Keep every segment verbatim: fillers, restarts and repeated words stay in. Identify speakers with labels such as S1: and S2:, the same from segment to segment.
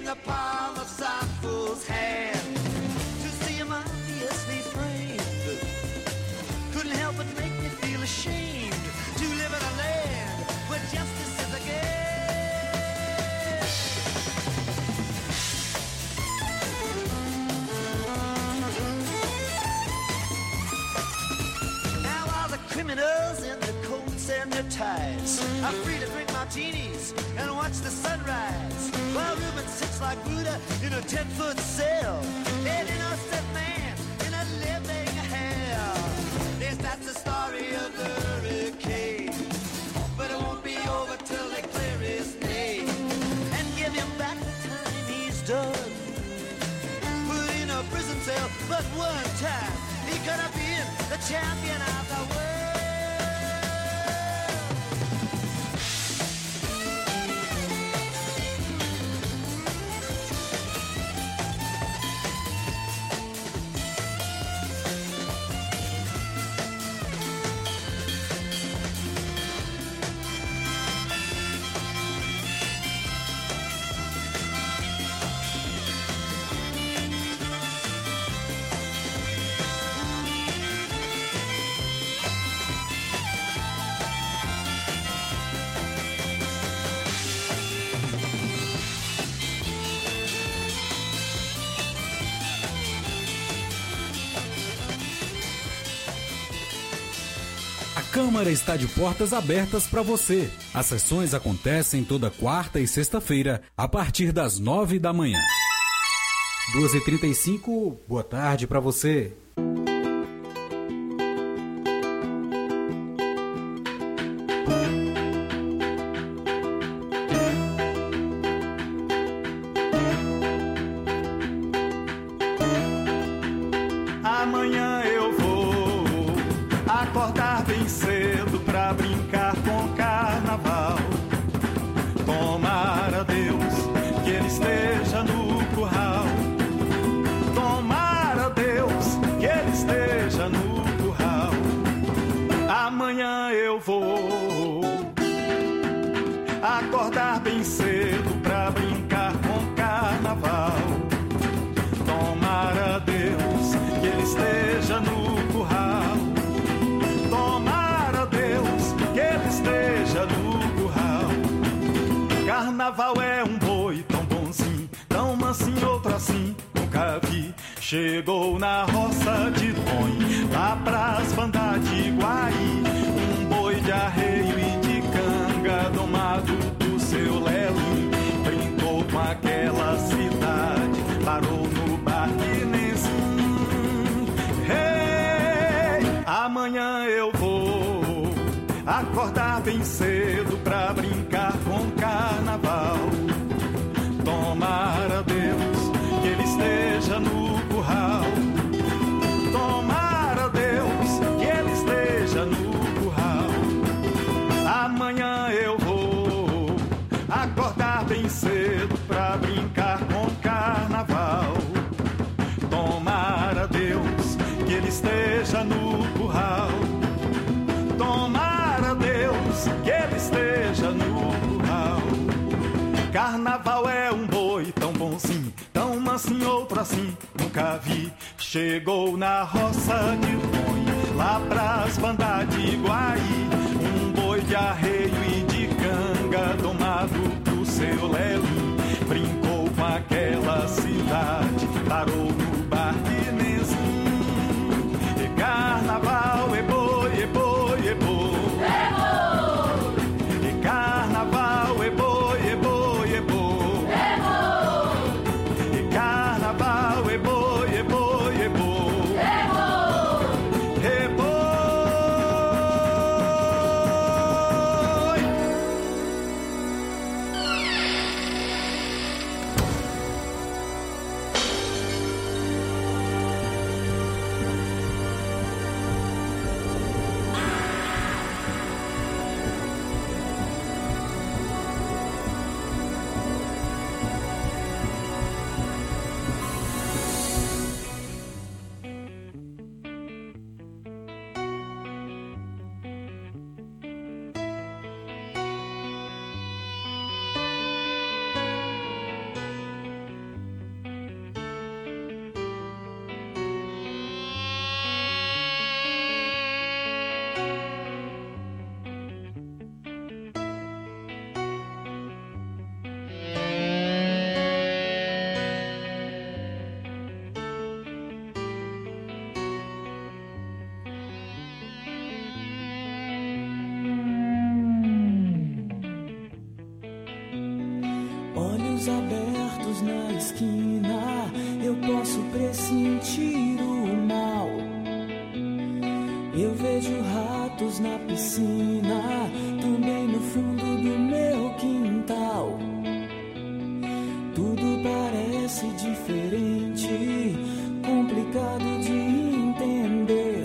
S1: the palm of some fool's hand. To see him obviously framed couldn't help but make me feel ashamed to live in a land where justice is a game. Now all the criminals in the coats and their ties are free to drink martinis and watch the sunrise, while Reuben sits like Buddha in a ten-foot cell, an innocent man in a living hell. Yes, that's the story of the hurricane, but it won't be over till they clear his name and give him back the time he's done. Put in a prison cell, but one time he could have been the champion of the world.
S2: A Câmara está de portas abertas para você. As sessões acontecem toda quarta e sexta-feira, a partir das nove da manhã. duas e trinta e cinco, boa tarde para você.
S3: Amanhã eu vou acordar bem cedo pra brincar com o carnaval. Tomara Deus que ele esteja no curral. Tomara Deus que ele esteja no curral. Amanhã eu vou acordar bem cedo pra brincar com o carnaval. Tomara Deus que ele esteja no curral. Tomara Deus que ele esteja no curral. Carnaval é um boi tão bonzinho, tão mansinho, outro assim, nunca vi. Chegou na roça de Tonho, lá pras bandas de Guaí. Um boi de arreio e de canga, domado do seu lelim. Brincou com aquela cidade, parou no Barquinense. Hey, amanhã eu vou acordar bem cedo pra brincar com carnaval. Tomara Deus que ele esteja no curral. Tomara Deus que ele esteja no curral. Amanhã eu vou acordar bem cedo pra brincar com carnaval. Tomara Deus que ele esteja no curral. Tomara Deus que ele esteja no curral. Carnaval é um boi tão bonzinho, tão mansinho, outro assim, nunca vi. Chegou na roça de Tonho, lá pras bandas de Guaí. Um boi de arreio e de canga, domado do seu lelim. Brincou com aquela cidade, parou no Barquinense. E carnaval é boi, é boi, é boi. É boi. E carnaval é boi, é boi, é boi. É boi. E carnaval é boi, é boi, é boi. É boi. É boi.
S4: olhos abertos na esquina, eu posso pressentir o mal. Eu vejo ratos na piscina, também no fundo do meu quintal. Tudo parece diferente, complicado de entender.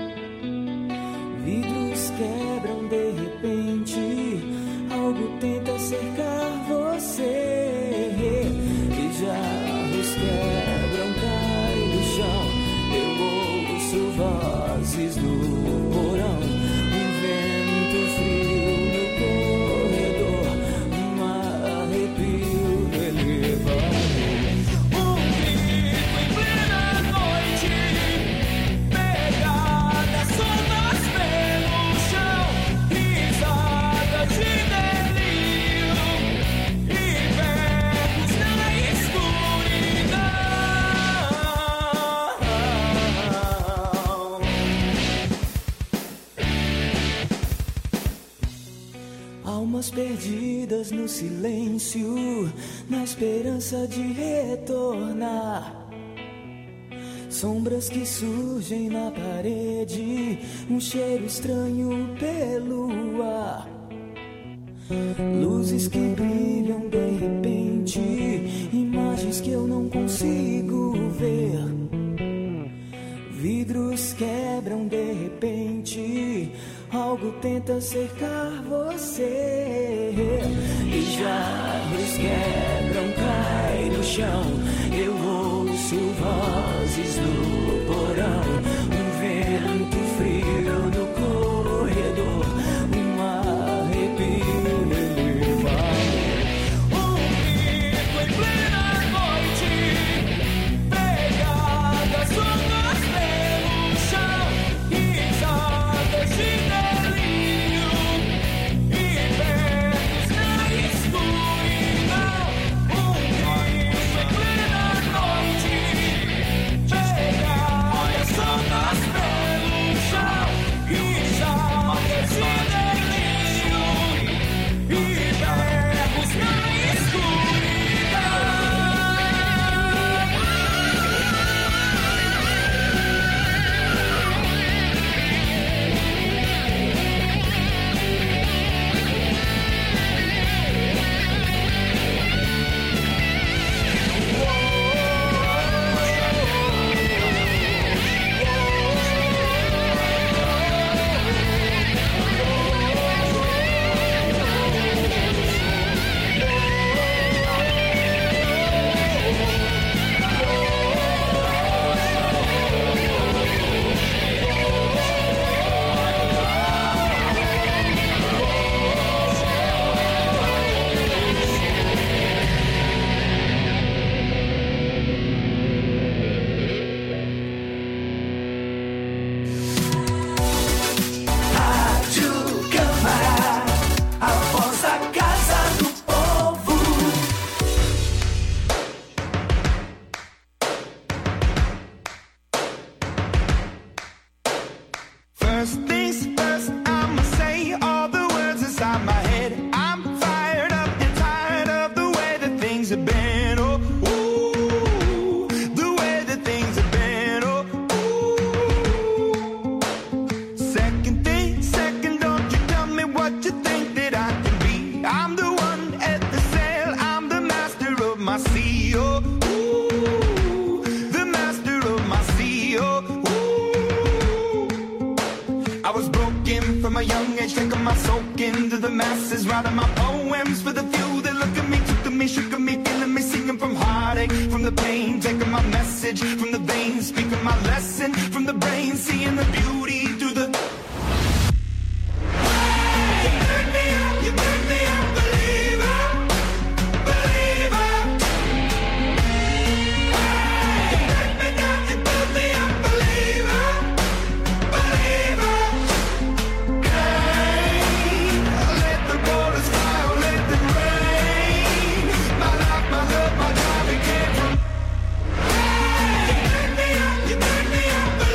S4: Vidros quebram de repente, algo tenta cercar você. E jarros quebram, cai do chão. Eu ouço vozes do porão, um vento frio no corredor, um arrepio no elevador. Um grito em plena noite, pegadas soltas pelo chão, risadas de delírio e berros na escuridão. Almas perdidas no silêncio, na esperança de retornar. Sombras que surgem na parede, um cheiro estranho pelo ar. Luzes que brilham de repente, imagens que eu não consigo ver. Vidros quebram de repente, algo tenta cercar você. E jarros quebram, cai no chão. Eu ouço vozes do porão, um vento frio no corredor, um arrepio no elevador. Um grito em plena noite, pegadas soltas pelo chão, risadas de delírio e berros na escuridão. Um grito em plena noite, pegadas soltas pelo chão, risadas de delírio e berros na escuridão. Rádio Câmara, a voz da casa do povo.
S3: First things first, I'ma say all the words inside my head. I'm fired up and tired of the way that things have been. Oh, ooh, the way that things have been. Oh, ooh. Second thing, second, don't you tell me what you think that I can be. I'm the one at the sail, I'm the master of my sea. Oh, ooh, the master of my sea. Oh, ooh. I was broken from a young age, taking my soak into the masses, writing my poems for the few that look at me, took to me, shook at me, feeling me, singing from heartache, from the pain, taking my message from the veins, speaking my lesson from the brain, seeing the beauty through the. You turn me up, you turn me up, believer, believer. You turn me down, you turn me up, believer, believer. Hey, let the waters fly, let them rain. My life, my love, my drive, it came from. Hey, you turn me up, you turn me up,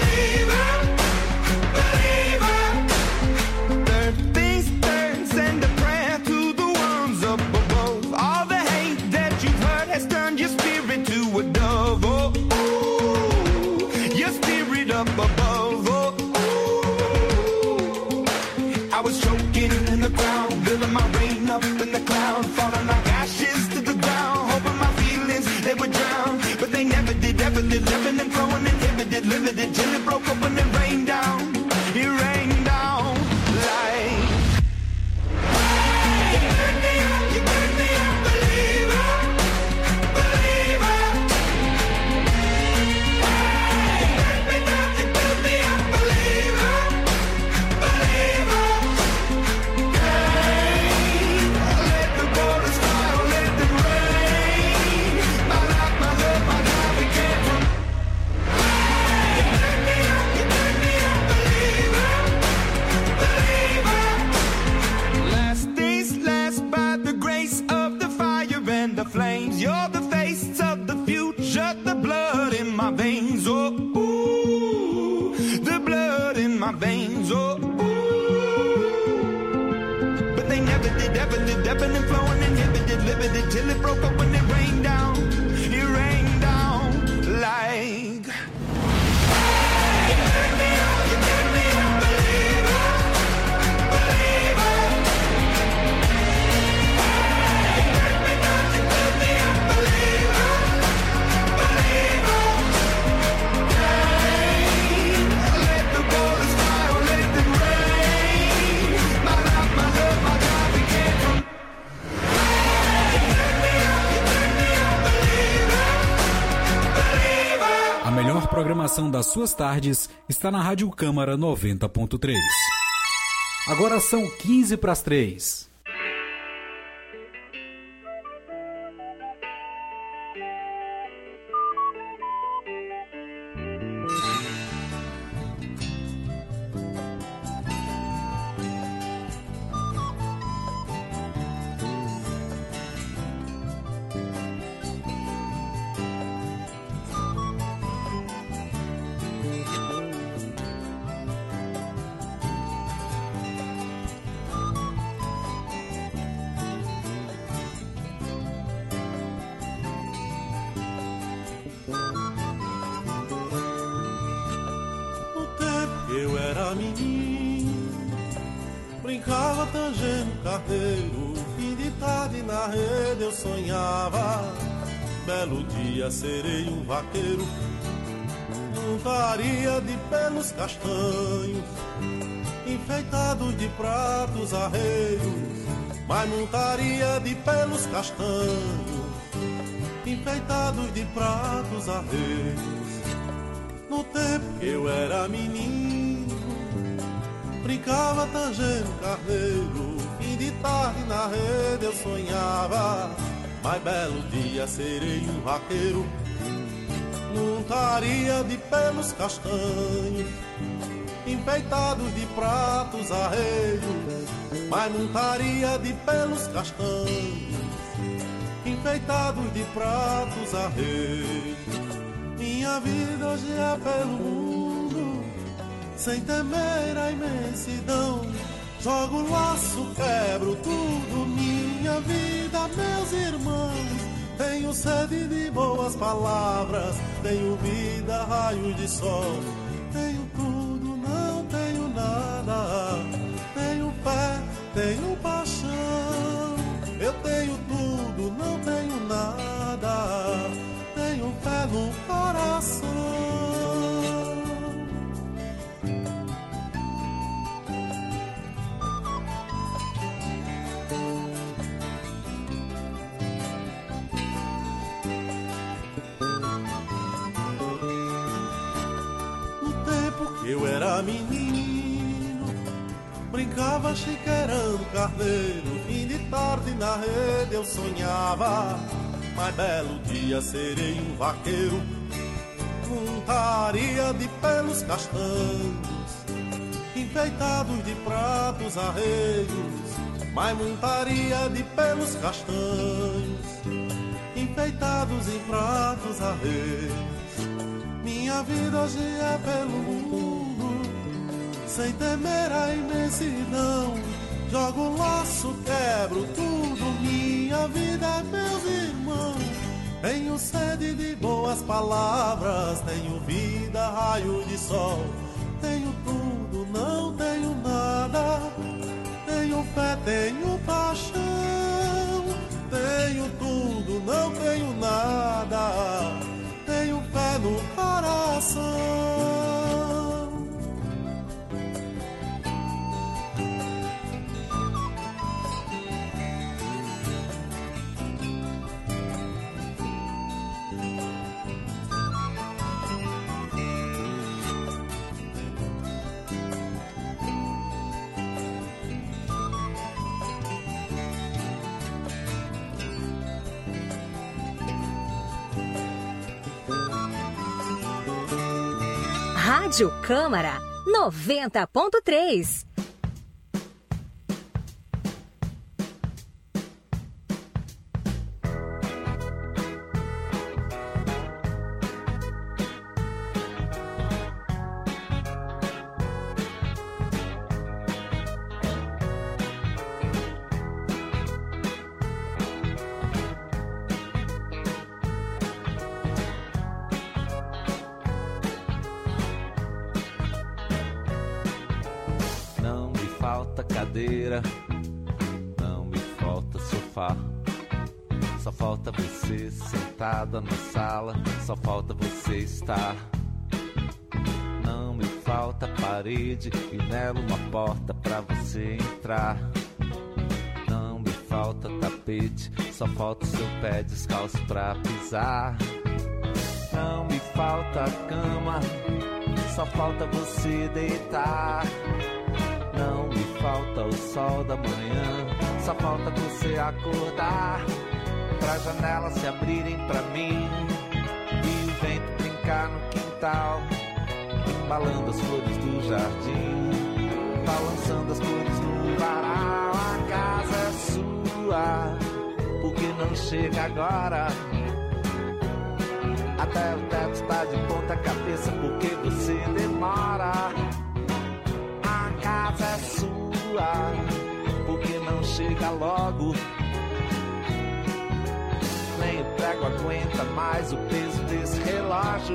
S1: till it broke up when it rained down. It rained down like. You turn me on, you turn me on, believer, believer. You turn me on, you turn me on, believer, believer. Rain, let the waters fly or let them rain. My love, my love, my God, we came from. You turn me on, you turn me on, believer, believer.
S2: A melhor programação das suas tardes está na Rádio Câmara noventa ponto três. Agora são quinze para as três.
S5: Eu era menino, brincava tangendo carteiro, fim de tarde na rede eu sonhava, belo dia serei um vaqueiro, montaria de pelos castanhos, enfeitados de pratos arreios, mas montaria de pelos castanhos, enfeitados de pratos arreios. No tempo que eu era menino, brincava tangendo carneiro, fim de tarde na rede eu sonhava, mas belo dia serei um vaqueiro, montaria de pelos castanhos, enfeitados de pratos arreios, mas montaria de pelos castanhos, enfeitados de pratos arreios. Minha vida hoje é pelo mundo, sem temer a imensidão. Jogo laço, quebro tudo. Minha vida, meus irmãos. Tenho sede de boas palavras, tenho vida, raios de sol. Tenho tudo, não tenho nada. Tenho fé, tenho paixão. Eu tenho tudo, não tenho nada. Tenho fé no coração. No tempo que eu era menino, brincava chiqueirando carneiro, fim de tarde na rede eu sonhava, mas belo dia serei um vaqueiro, montaria de pelos castanhos, enfeitados de pratos arreios, mas montaria de pelos castanhos, enfeitados em pratos arreios. Minha vida hoje é pelo mundo, sem temer a imensidão. Jogo laço, quebro tudo, minha vida é meus irmãos. Tenho sede de boas palavras, tenho vida, raio de sol. Tenho tudo, não tenho nada. Tenho fé, tenho paixão. Tenho tudo, não tenho nada. Tenho fé no coração.
S6: Rádio Câmara noventa ponto três.
S7: falta cadeira, não me falta sofá. Só falta você sentada na sala, só falta você estar. Não me falta parede e nela uma porta pra você entrar. Não me falta tapete, só falta o seu pé descalço pra pisar. Não me falta cama, só falta você deitar. Não me falta o sol da manhã, só falta você acordar. Pra janelas se abrirem pra mim e o vento brincar no quintal, embalando as flores do jardim, balançando as cores no varal. A casa é sua, porque não chega agora. Até o teto está de ponta cabeça, porque você demora. A casa é sua, porque não chega logo. Nem o prego aguenta mais o peso desse relógio.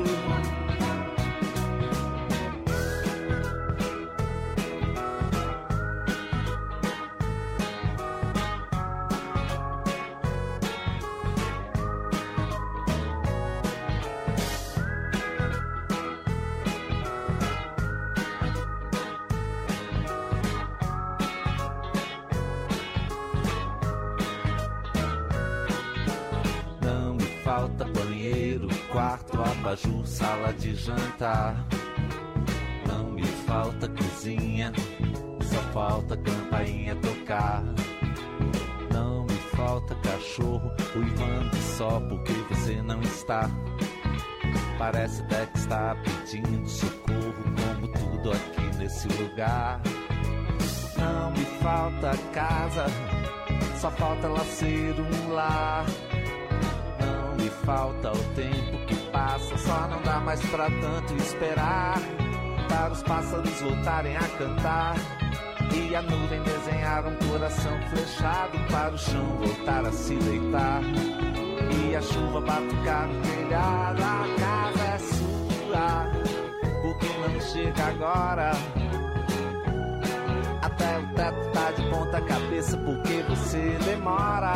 S7: Falta banheiro, quarto, abajur, sala de jantar. Não me falta cozinha, só falta campainha tocar. Não me falta cachorro, uivando só porque você não está. Parece até que está pedindo socorro, como tudo aqui nesse lugar. Não me falta casa, só falta ela ser um lar. Me falta o tempo que passa, só não dá mais pra tanto esperar. Para os pássaros voltarem a cantar e a nuvem desenhar um coração flechado, para o chão voltar a se deitar e a chuva batucar no telhado. A casa é sua, porque não chega agora. Até o teto tá de ponta cabeça, porque você demora.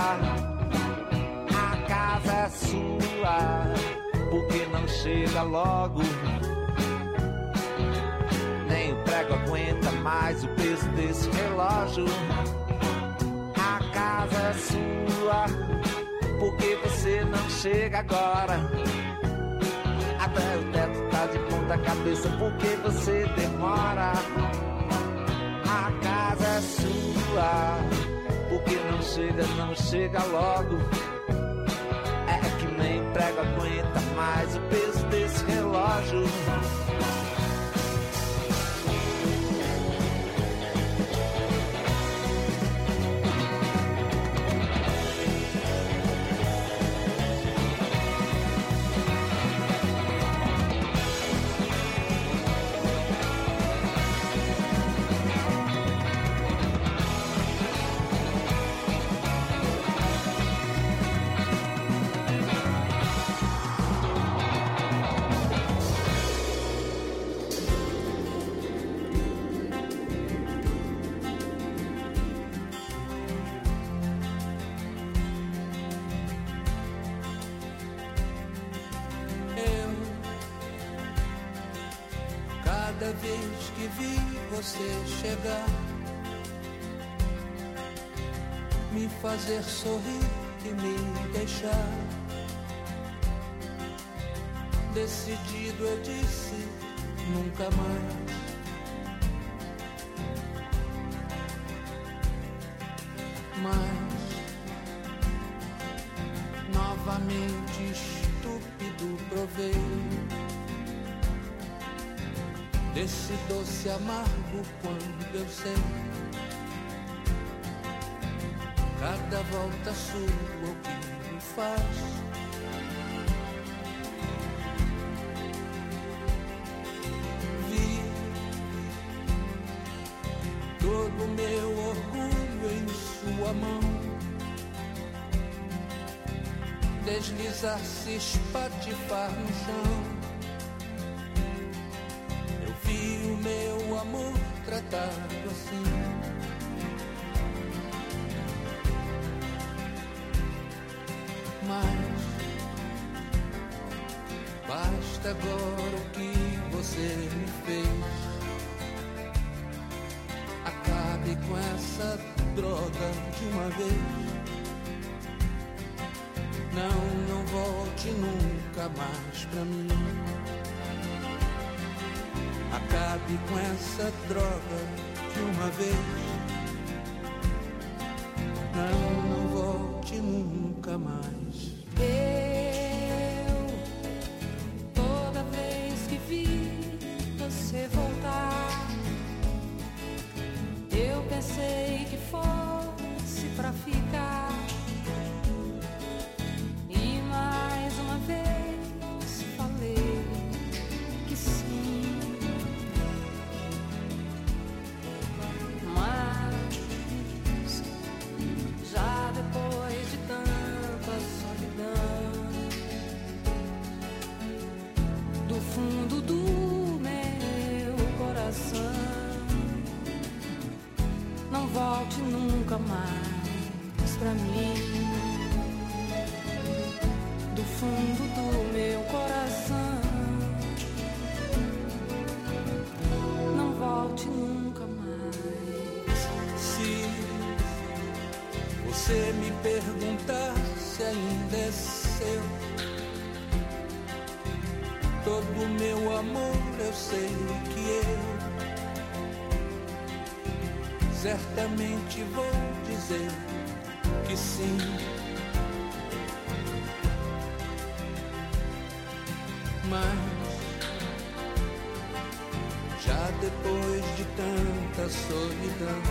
S7: A casa é sua, porque não chega logo. Nem o prego aguenta mais o peso desse relógio. A casa é sua, porque você não chega agora. Até o teto tá de ponta cabeça, porque você demora. A casa é sua, porque não chega, não chega logo. Nem prego aguenta mais o peso desse relógio.
S8: Cada vez que vi você chegar, me fazer sorrir e me deixar, decidido eu disse nunca mais. Mas novamente estúpido provei desse doce amargo quando eu sei cada volta sua o que me faz. Vi todo meu orgulho em sua mão deslizar-se, espatifar no chão. O meu amor tratado assim. mais. Basta agora o que você me fez. Acabe com essa droga de uma vez. Não, não volte nunca mais pra mim. Acabe com essa droga de uma vez. Não, não volte nunca mais.
S9: Eu, toda vez que vi você voltar, eu pensei que fosse pra ficar. E mais uma vez falei que sim. Mas já depois de tanta solidão, do fundo do meu coração, não volte nunca mais pra mim. Do fundo do meu coração, não volte nunca mais.
S8: Se você me perguntar se ainda é seu, todo meu amor eu sei que eu certamente vou dizer que sim. Mas já depois de tanta solidão,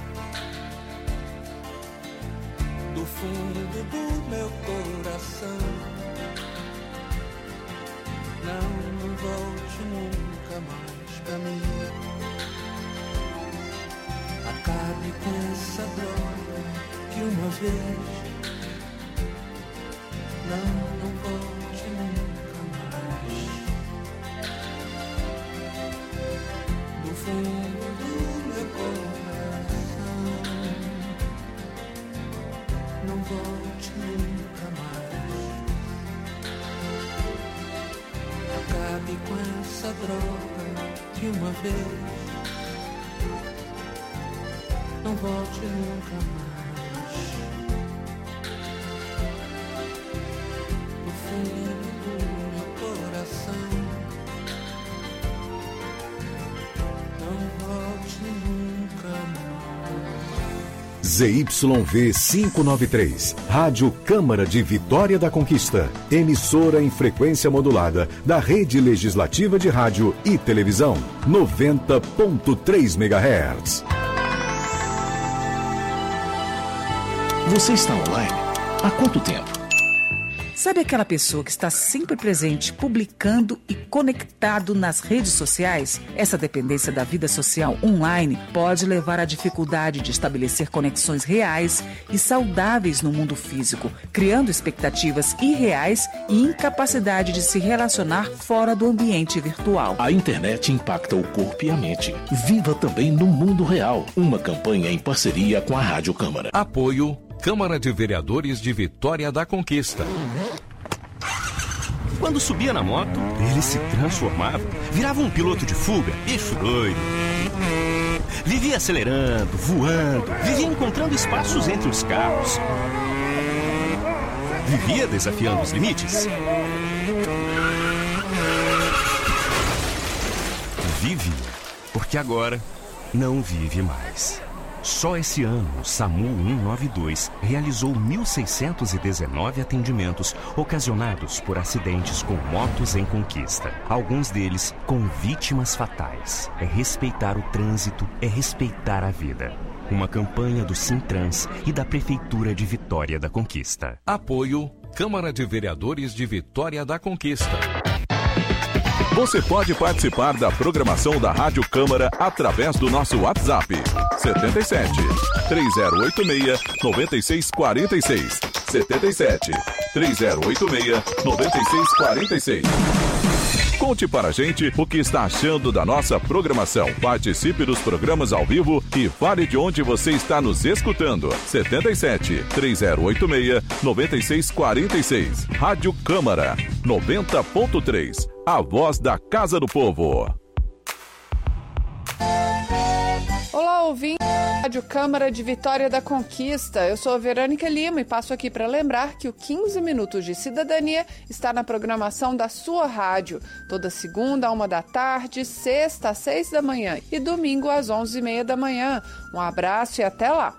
S8: do fundo do meu coração, não, não volte nunca mais pra mim. Acabe com essa droga que uma vez. Não, não volte nunca mais. Do fundo do meu coração, não volte nunca mais. Acabe com essa droga que uma vez. Não volte nunca mais. No fundo do meu coração, não volte nunca mais.
S10: Z Y V quinhentos e noventa e três, Rádio Câmara de Vitória da Conquista, emissora em frequência modulada da Rede Legislativa de Rádio e Televisão, noventa ponto três megahertz.
S11: Você está online? Há quanto tempo?
S12: Sabe aquela pessoa que está sempre presente, publicando e conectado nas redes sociais? Essa dependência da vida social online pode levar à dificuldade de estabelecer conexões reais e saudáveis no mundo físico, criando expectativas irreais e incapacidade de se relacionar fora do ambiente virtual.
S11: A internet impacta o corpo e a mente. Viva também no mundo real. Uma campanha em parceria com a Rádio Câmara.
S13: Apoio Câmara de Vereadores de Vitória da Conquista.
S14: Quando subia na moto, ele se transformava, virava um piloto de fuga, bicho doido. Vivia acelerando, voando, vivia encontrando espaços entre os carros. Vivia desafiando os limites. Vive, porque agora não vive mais. Só esse ano, o SAMU cento e noventa e dois realizou mil seiscentos e dezenove atendimentos ocasionados por acidentes com motos em conquista. Alguns deles com vítimas fatais. É respeitar o trânsito, é respeitar a vida. Uma campanha do Sintrans e da Prefeitura de Vitória da Conquista.
S13: Apoio Câmara de Vereadores de Vitória da Conquista.
S15: Você pode participar da programação da Rádio Câmara através do nosso WhatsApp setenta e sete, três zero oito seis, nove seis quatro seis setenta e sete, três zero oito seis, nove seis quatro seis. Conte para a gente o que está achando da nossa programação. Participe dos programas ao vivo e fale de onde você está nos escutando. setenta e sete, três zero oito seis, nove seis quatro seis. Rádio Câmara noventa ponto três. A voz da Casa do Povo.
S16: Olá, ouvinte da Rádio Câmara de Vitória da Conquista. Eu sou a Verônica Lima e passo aqui para lembrar que o quinze Minutos de Cidadania está na programação da sua rádio. Toda segunda, a uma da tarde, sexta, às seis da manhã e domingo, às onze e meia da manhã. Um abraço e até lá.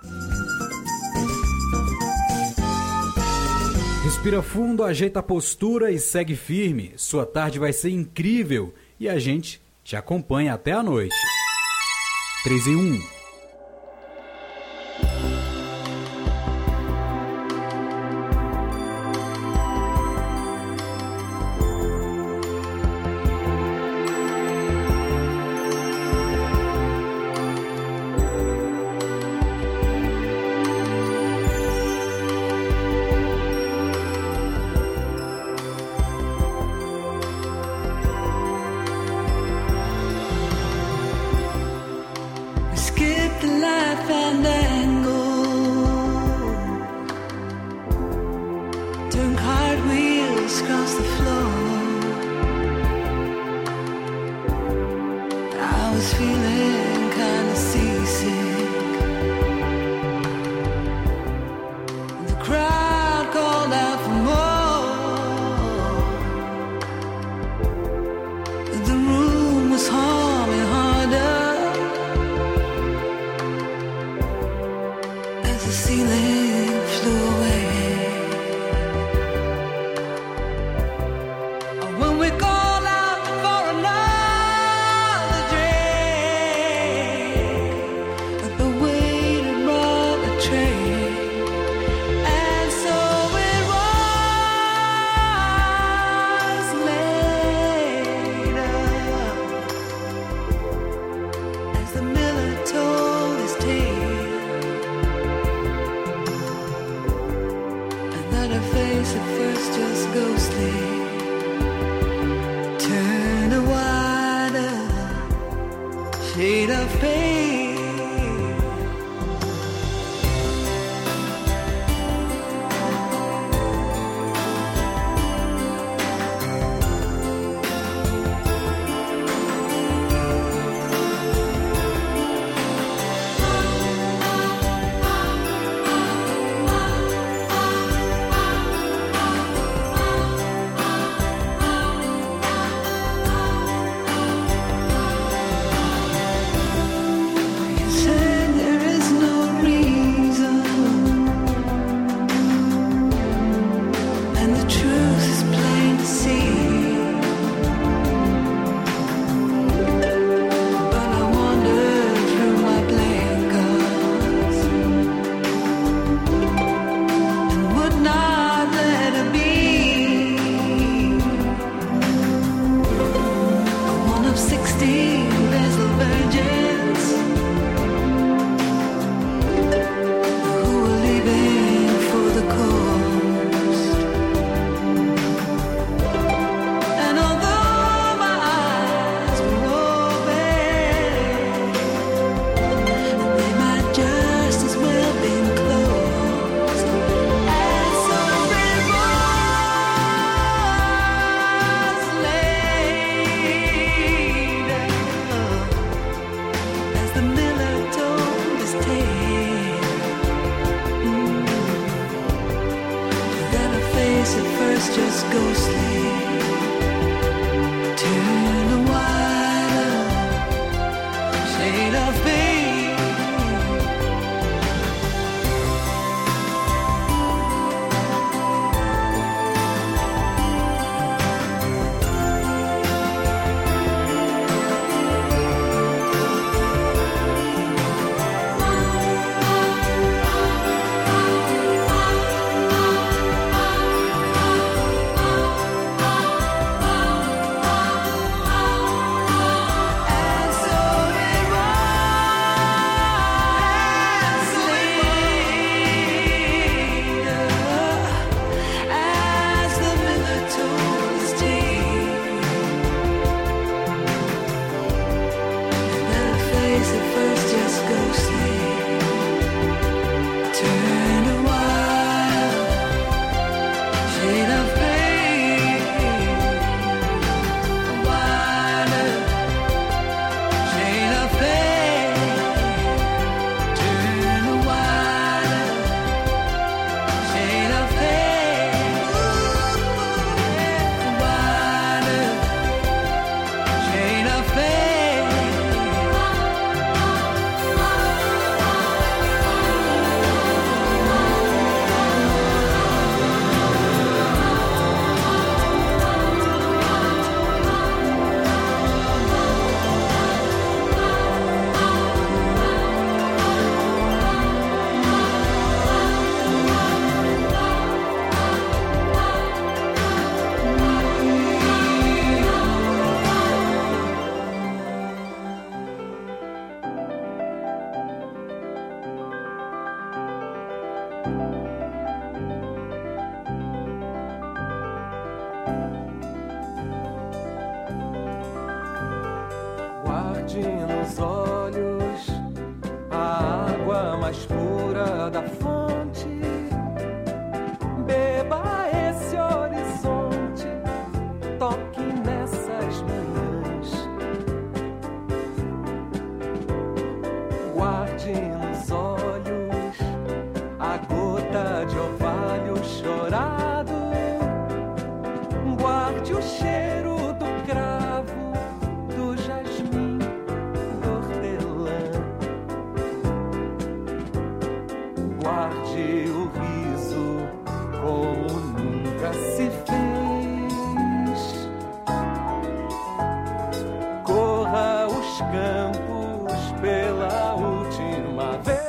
S2: Respira fundo, ajeita a postura e segue firme. Sua tarde vai ser incrível e a gente te acompanha até a noite. três e um.
S17: When we call out for another drink, guarde nos olhos a água mais pura da fonte. Beba esse horizonte, toque nessas manhãs. Guarde nos olhos a gota de orvalho chorado. Guarde o cheiro do cravo, do jasmim, do hortelã. Guarde o riso como nunca se fez. Corra os campos pela última vez.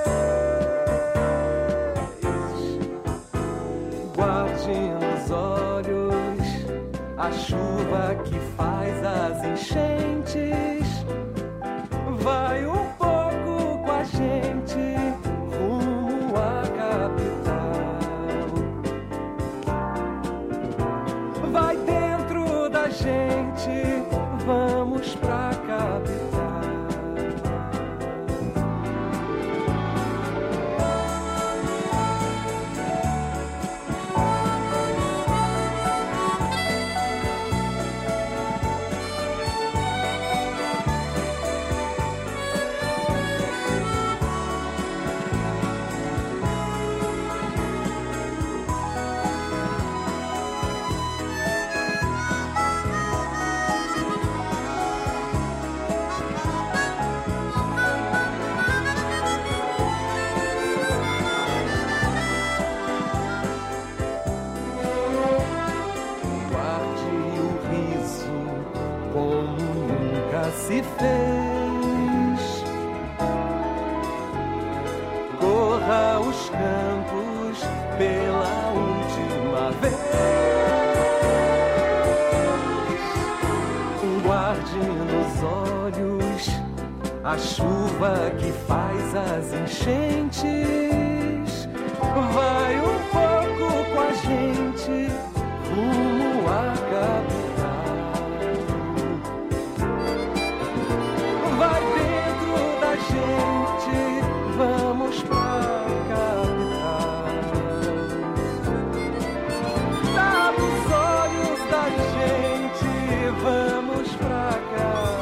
S17: Guarde nos olhos a chuva que faz as enchentes. Vai um pouco com a gente rumo à capital. Vai dentro da gente, vamos pra capital. Se fez. Corra os campos pela última vez. Guarde nos olhos a chuva que faz as enchentes. Vai um pouco com a gente rumo à capital. Vai dentro da gente, vamos pra capital. Dá nos olhos da gente, vamos pra capital.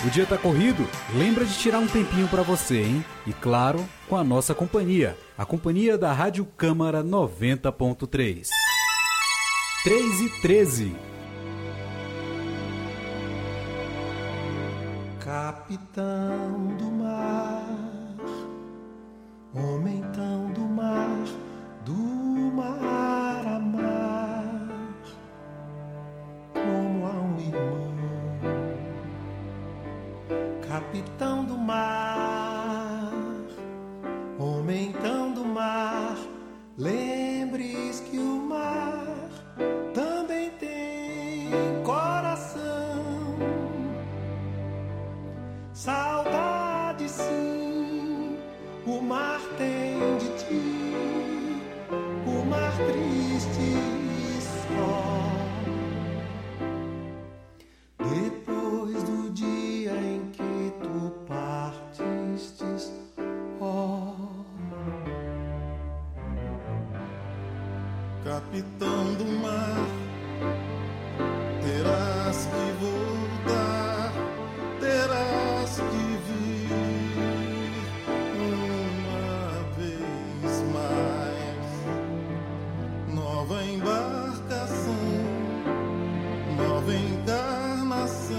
S2: O dia tá corrido? Lembra de tirar um tempinho para você, hein? E claro, com a nossa companhia, a companhia da Rádio Câmara noventa ponto três. três e treze.
S5: Capitão do mar, homem tão do mar, do mar a mar, como a um irmão. Capitão do mar, homem tão do mar, lembre-se que o mar também tem coração. Saudade sim, o mar tem de ti, o mar triste e só. Depois do dia em que tu partistes, ó capitão do mar, terás que voltar, terás que vir uma vez mais. Nova embarcação, nova encarnação,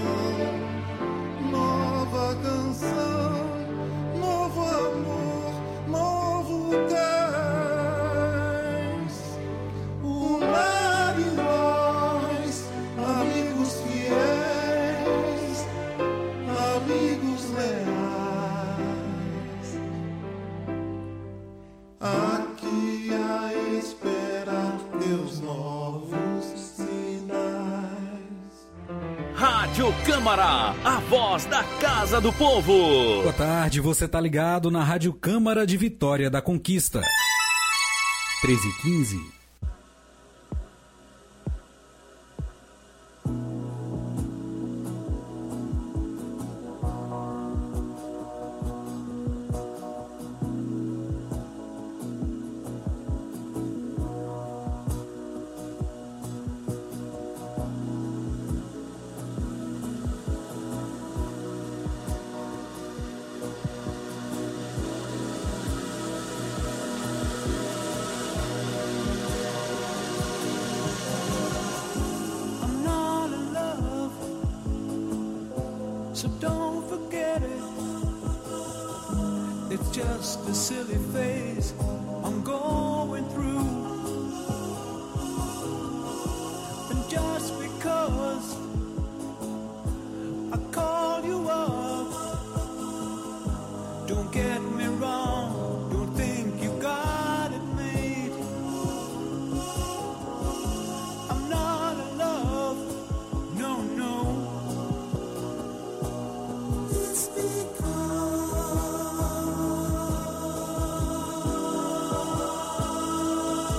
S5: nova canção, novo amor, novo gás. O mar e nós, amigos fiéis, amigos leais, aqui a esperar teus novos sinais.
S18: Rádio Câmara, a voz da Casa do Povo.
S2: Boa tarde, você tá ligado na Rádio Câmara de Vitória da Conquista. treze e quinze.
S4: So don't forget it. It's just a silly phase I'm going through. And just because I call you up, don't get me wrong, don't think you got it made. I'm not in love, no, no. It's because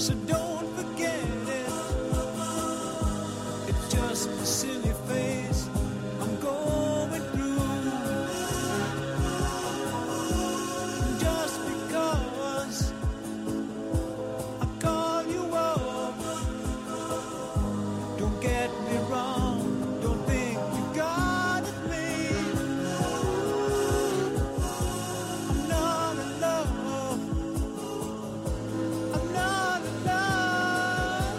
S1: so don't forget it. It's just a silly phase I'm going through. Just because I call you up, don't get me wrong, don't think you got it made. I'm not in love, I'm not in love.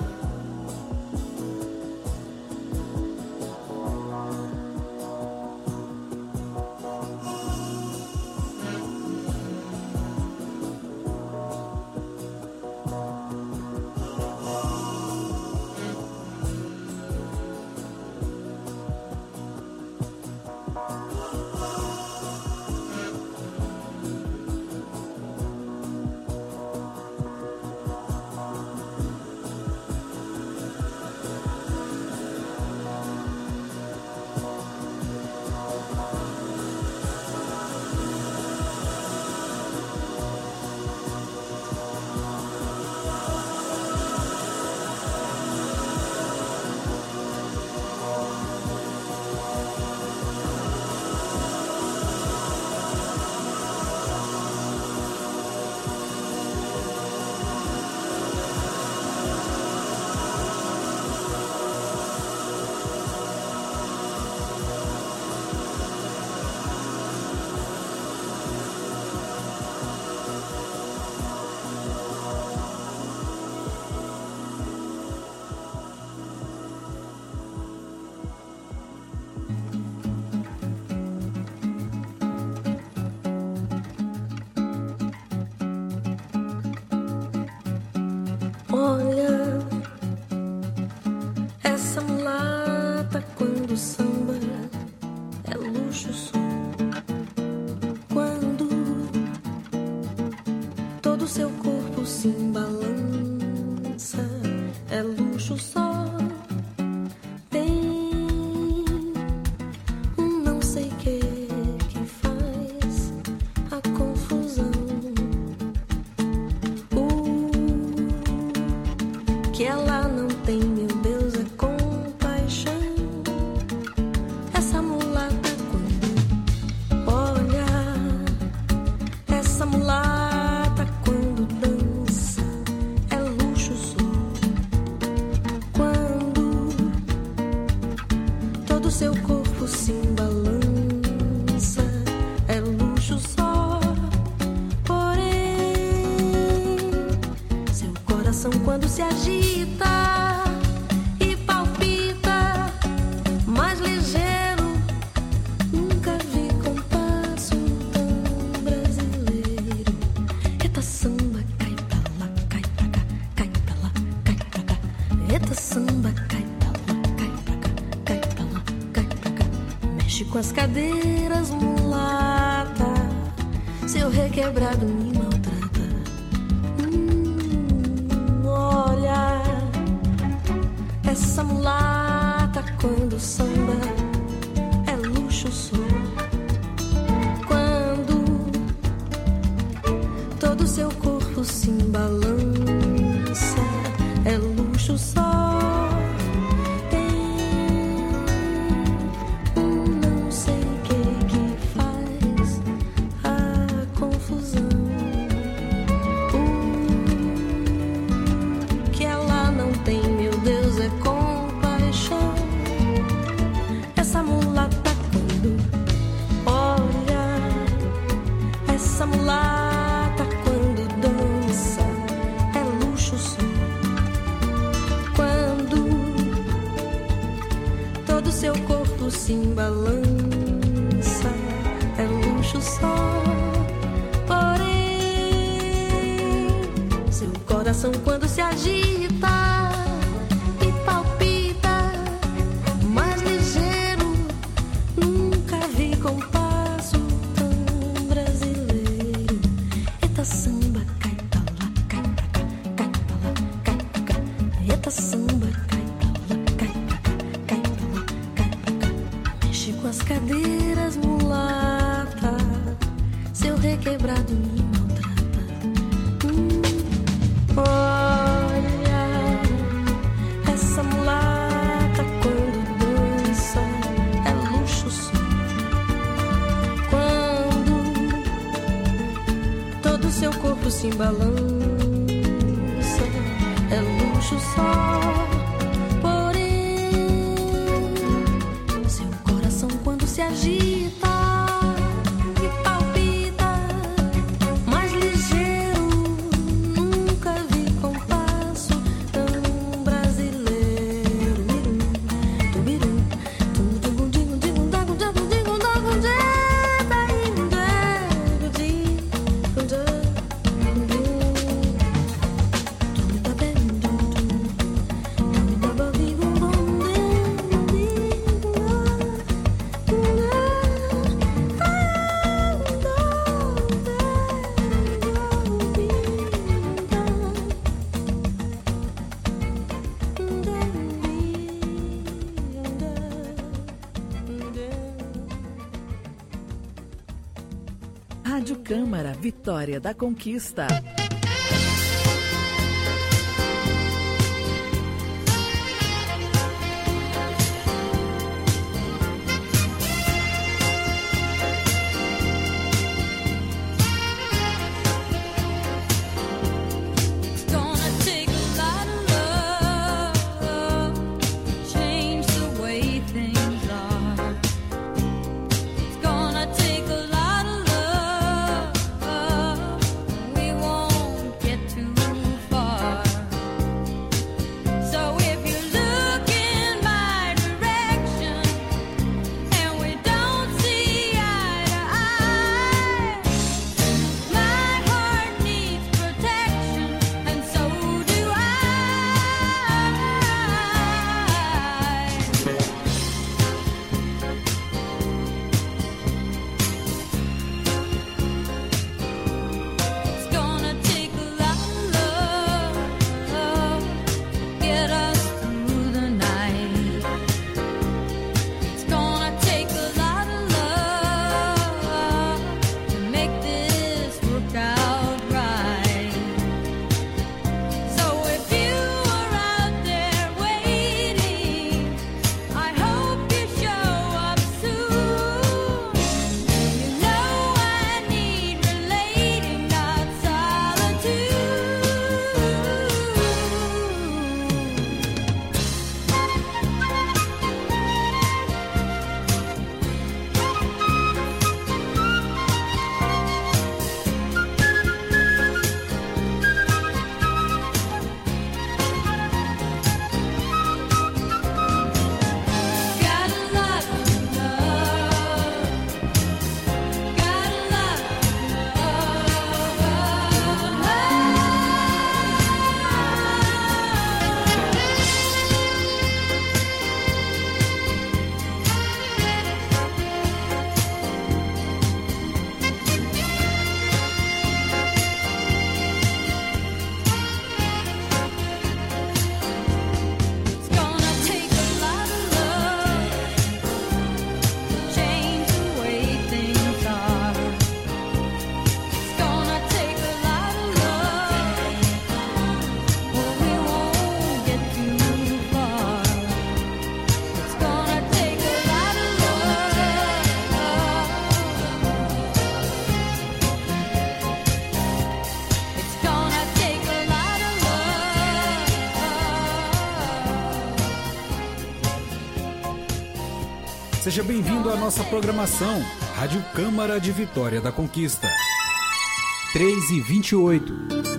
S19: Olha, essa mulata quando samba é luxo só. Quando todo seu corpo se embalança é luxo só. Tem um não sei que que faz a confusão. Que ela não tem, meu Deus, é compaixão. Essa mulata quando olha, essa mulata quando dança é luxo só. Quando todo seu corpo se embalança é luxo só. Porém, seu coração quando se agita e palpita mais ligeiro, nunca vi compasso tão brasileiro. Eita samba, cai pra lá, cai pra cá, cai pra lá, cai pra cá. Eita samba, cai pra lá, cai pra cá, cai pra lá, cai pra cá. Mexe com as cadeiras, mulata, seu requebrado me maltrata. Olha, essa mulata quando samba é luxo só. Quando todo seu corpo se embalança é luxo só. Tem um não sei que que faz a confusão. Tem, meu Deus, é compaixão. Essa mulata quando olha, essa mulata quando dança é luxo só. Quando todo seu corpo se embalança é luxo só. Porém, seu coração quando se agita e palpita mais ligeiro, nunca vi compasso tão brasileiro. Eita samba, cai pra lá, cai pra cá, cai pra lá, cai pra cá. Eita samba, cai pra lá, cai pra cá, cai pra lá, cai pra cá. Mexe com as cadeiras, mulata, seu requebrado me maltrata. Hum, oh. seu corpo se embalança, é luxo só. Porém, seu coração quando se agita e palpita mais ligeiro, nunca vi compasso tão brasileiro. Tubirum, tubirum, digum, digum, dagum, dagum, digum, dagum,
S20: Rádio Câmara, Vitória da Conquista.
S2: Seja bem-vindo à nossa programação, Rádio Câmara de Vitória da Conquista. três e vinte e oito.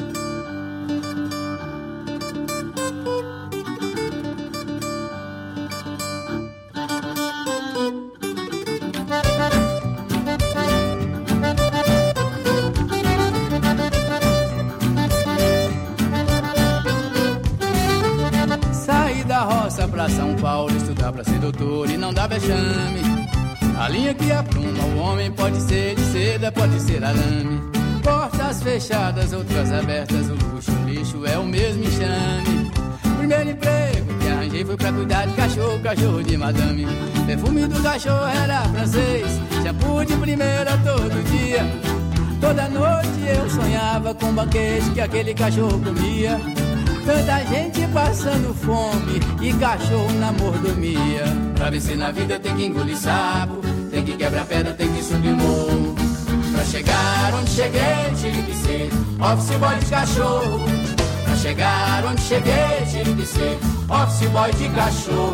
S21: Saí da roça pra São Paulo, estudar pra ser doutor e não dá vexame. A linha que apruma o homem pode ser de seda, pode ser arame. Portas fechadas, outras abertas, o luxo, o lixo é o mesmo enxame. Primeiro emprego que arranjei foi pra cuidar de cachorro, cachorro de madame. Perfume do cachorro era francês, shampoo de primeira todo dia. Toda noite eu sonhava com o banquete que aquele cachorro comia. Tanta gente passando fome e cachorro na mordomia. Pra vencer na vida tem que engolir sapo, tem que quebrar pedra, tem que subir morro. Pra chegar onde cheguei tive que ser office boy de cachorro. Pra chegar onde cheguei tive que ser office boy de cachorro.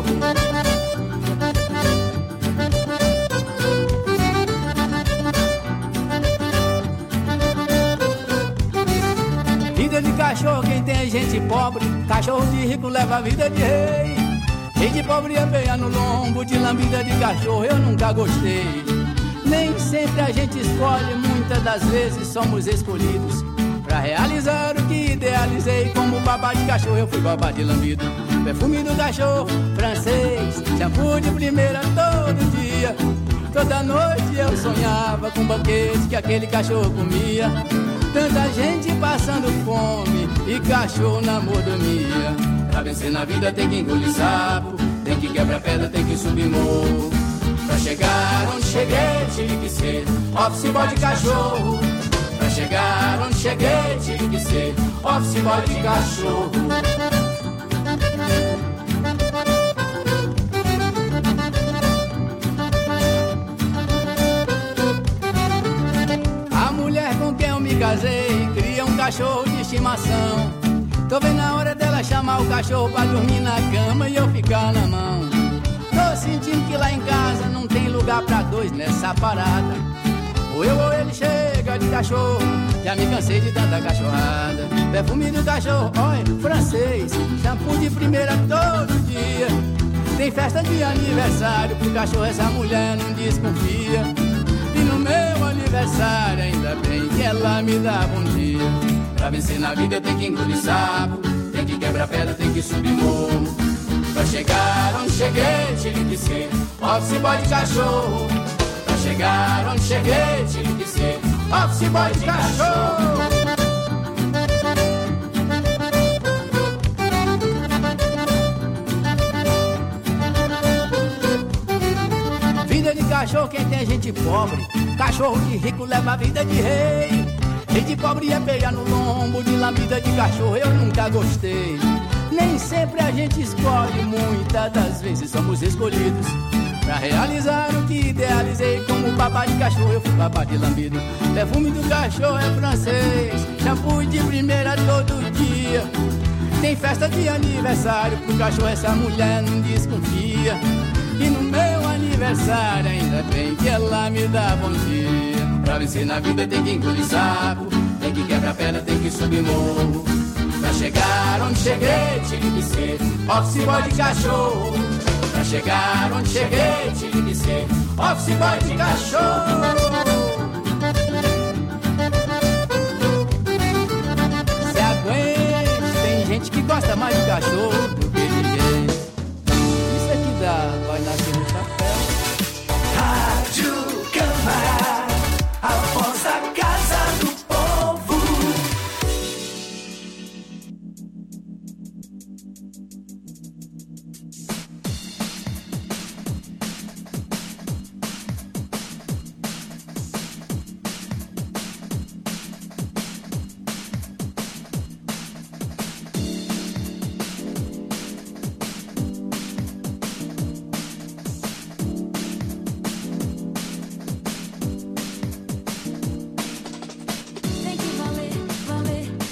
S21: Vida de cachorro, quem tem é gente pobre. Cachorro de rico leva a vida de rei. Gente pobre é feia no lombo, de lambida de cachorro eu nunca gostei. Nem sempre a gente escolhe, muitas das vezes somos escolhidos. Pra realizar o que idealizei, como babá de cachorro eu fui babá de lambido. Perfume do cachorro, francês, shampoo de primeira todo dia. Toda noite eu sonhava com banquete que aquele cachorro comia. Tanta gente passando fome e cachorro na mordomia. Pra vencer na vida tem que engolir sapo, tem que quebrar pedra, tem que subir morro. Pra chegar onde cheguei tive que ser office boy de cachorro. Pra chegar onde cheguei tive que ser office boy de cachorro. A mulher com quem eu me casei cria um cachorro de estimação. Tô vendo a hora dela chamar o cachorro pra dormir na cama e eu ficar na mão. Tô sentindo que lá em casa não tem lugar pra dois nessa parada. Ou eu ou ele chega de cachorro, já me cansei de tanta cachorrada. Perfume do cachorro, oi, francês, shampoo de primeira todo dia. Tem festa de aniversário pro cachorro, essa mulher não desconfia. E no meu aniversário ainda bem que ela me dá bom dia. Pra vencer na vida tem que engolir sapo, tem que quebrar pedra, tem que subir morro. Pra chegar onde cheguei tive que ser office boy de cachorro. Pra chegar onde cheguei tive que ser office boy de cachorro. Vida de cachorro, quem tem gente pobre. Cachorro de rico leva a vida de rei. Gente pobre é feia no lombo, de lambida de cachorro eu nunca gostei. Nem sempre a gente escolhe, muitas das vezes somos escolhidos. Pra realizar o que idealizei, como babá de cachorro eu fui babá de lambido. Perfume do cachorro é francês, shampoo de primeira todo dia. Tem festa de aniversário pro cachorro, essa mulher não desconfia. E no meu aniversário ainda bem que ela me dá bom dia. Pra vencer na vida tem que engolir sapo, tem que quebrar pedra, tem que subir morro. Pra chegar onde cheguei tive que ser office boy de cachorro. Pra chegar onde cheguei tive que ser office boy de cachorro.